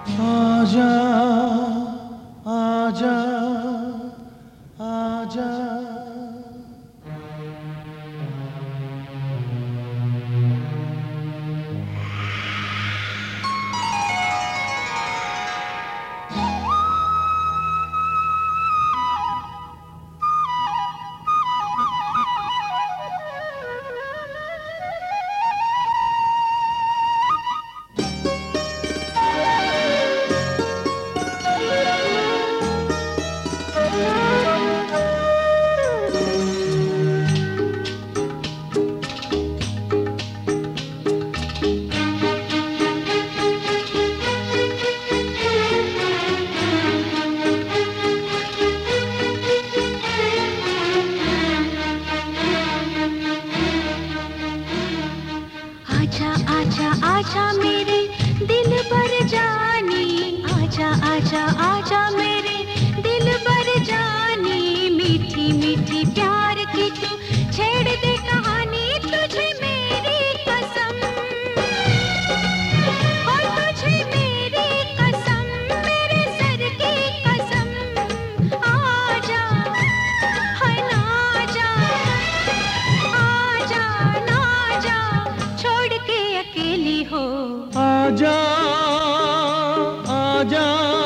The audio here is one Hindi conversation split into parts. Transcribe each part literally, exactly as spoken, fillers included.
आजा आजा आजा। आजा आजा मेरे दिल पर जानी, आजा आजा आजा मेरे दिल पर जानी, मीठी मीठी प्यार की तू छेड़ दे कहानी, तुझे मेरी कसम, और तुझे मेरी कसम, मेरे सर की कसम। आजा है ना, आजा आजा ना, आजा छोड़ के अकेली हो। आजा आजा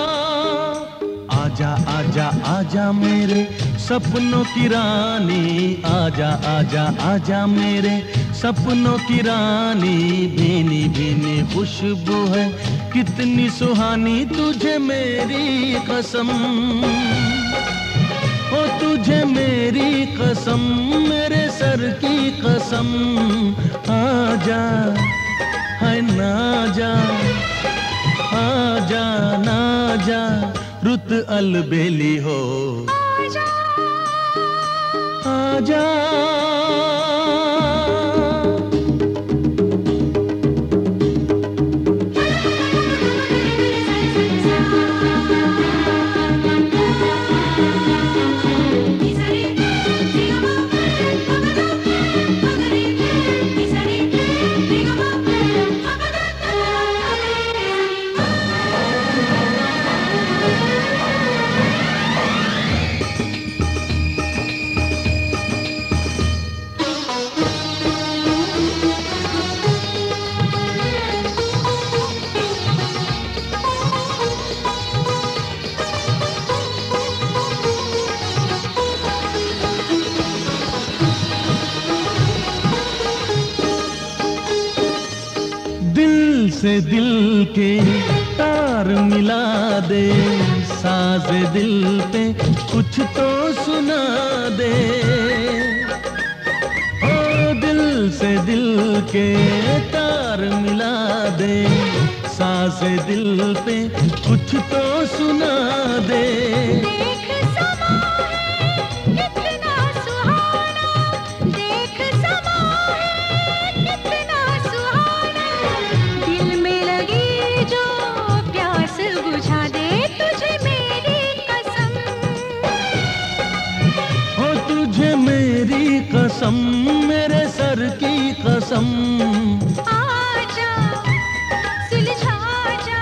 आजा आजा आजा मेरे सपनों की रानी, आजा आजा आजा मेरे सपनों की रानी, भीनी भीनी खुशबू है कितनी सुहानी, तुझे मेरी कसम, ओ तुझे मेरी कसम, मेरे सर की कसम। आजा है ना, जा आजा ना, जा रुत अलबेली हो। आजा आजा से दिल के तार मिला दे, साज दिल पे कुछ तो सुना दे, ओ दिल से दिल के तार मिला दे, साज दिल पे कुछ तो सुना दे। देख समा है कितना सुहाना, देख समा है कितना सुहाना, दिल में लगी जो प्यास बुझा दे, तुझे मेरी कसम, हो तुझे मेरी कसम, मेरे सर की कसम। आजा सुलझा जा,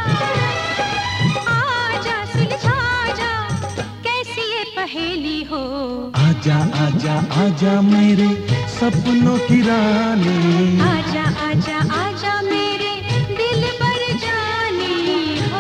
आजा सुलझा जा, कैसी ये पहेली हो। आजा आजा आजा मेरे सपनों की रानी, आजा आजा आजा मेरे दिल पर जानी हो।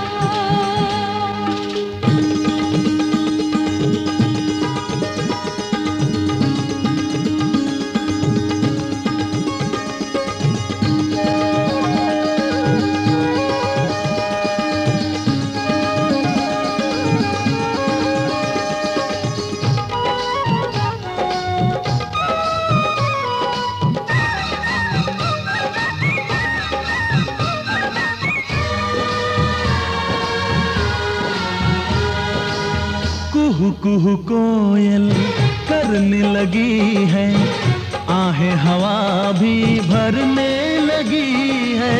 कुहू कुहू कोयल करने लगी है, आहे हवा भी भरने लगी है,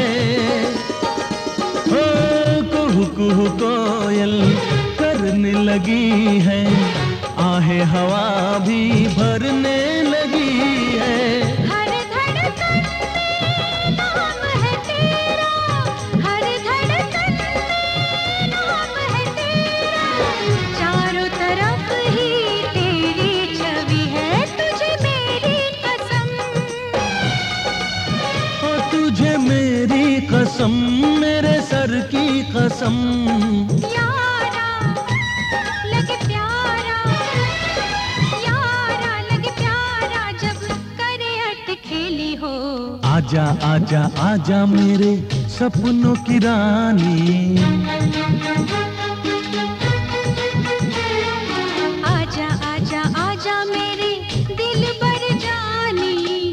हो कुहू कुहू कोयल करने लगी है, आहे हवा भी भरने लगी है। हर धड़कन में नाम है तेरा, हर धड़कन में मेरे सर की कसम। यारा लगे प्यारा, यारा लगे प्यारा जब करे अटखेली हो। आजा आजा आजा मेरे सपनों की रानी, आजा आजा आजा मेरे दिल बर जानी,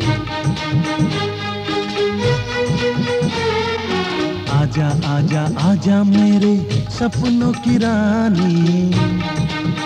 आजा आजा आजा मेरे सपनों की रानी।